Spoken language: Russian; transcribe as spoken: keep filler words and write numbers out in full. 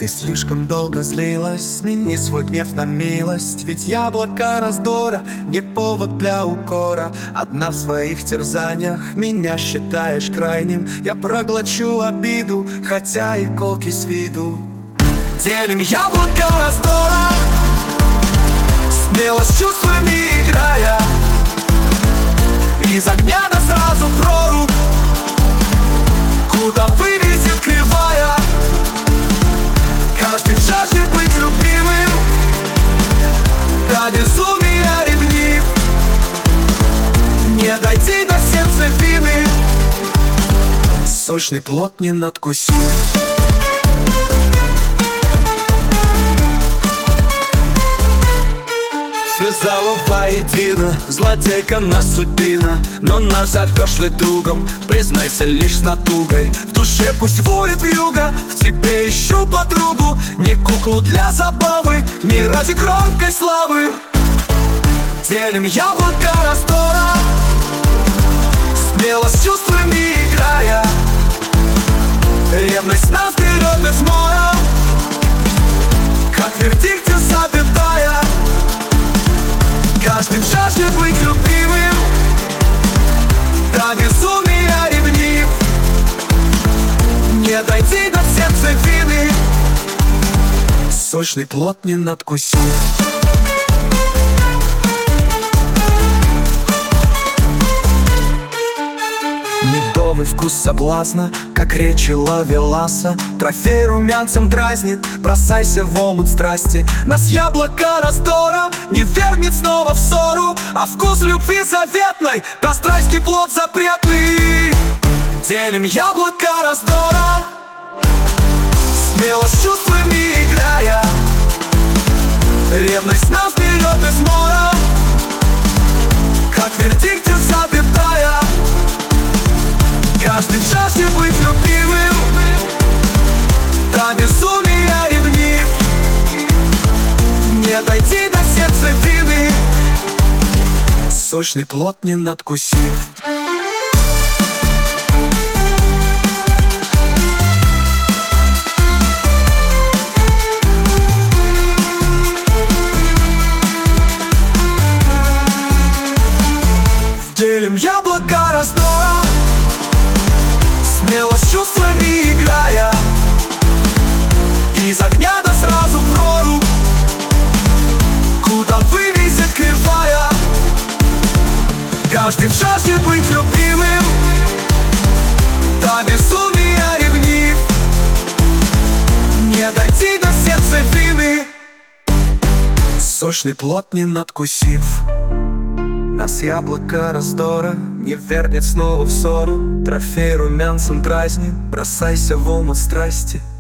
Ты слишком долго злилась, смени свой гнев на милость. Ведь яблоко раздора не повод для укора. Одна в своих терзаниях меня считаешь крайним. Я проглочу обиду, хотя и колки с виду. Делим яблоко раздора, смело с чувствами играя. Из огня на сразу прорубь, куда вывезет кривая. Каждый жаждет быть любимым, до безумия ревнив. Не дойти до сердца вины, сочный плод не надкусив. Связала воедино, злодейка нас судьбина. Но нас зовешь ли другом, признайся лишь с натугой. В душе пусть воет вьюга, в тебе ищу подругу. Не куклу для забавы, не ради громкой славы. Делим яблоко раздора, смело с чувствами играя. Ревность нас берет без моя, как вердикт запятая. Каждый жаждет быть любимым, до безумия ревнив. Не дойти до сердца вины, сочный плод не надкусив. Медовый вкус соблазна, как речи ловеласа. Трофей румянцем дразнит, бросайся в омут страсти. Нас яблоко раздора не вергнет снова в ссору, а вкус любви заветной, пострастный плод запретный. Делим яблоко раздора, смело с чувствами играя. Ревность нас берет из мора, как вердикт запятая. Каждый жаждет быть любимым, до безумия ревнив. Не дойти до сердца вины, сочный плод не надкусив. Делим яблоко раздора, смело с чувствами играя. Из огня да сразу прорубь, куда вывезет кривая. Каждый жаждет быть любимым, до безумия ревнив. Не дойти до сердца вины, сочный плод не надкусив. Нас яблоко раздора не вернет снова в ссору. Трофей румянцем дразнит, бросайся в омут страсти.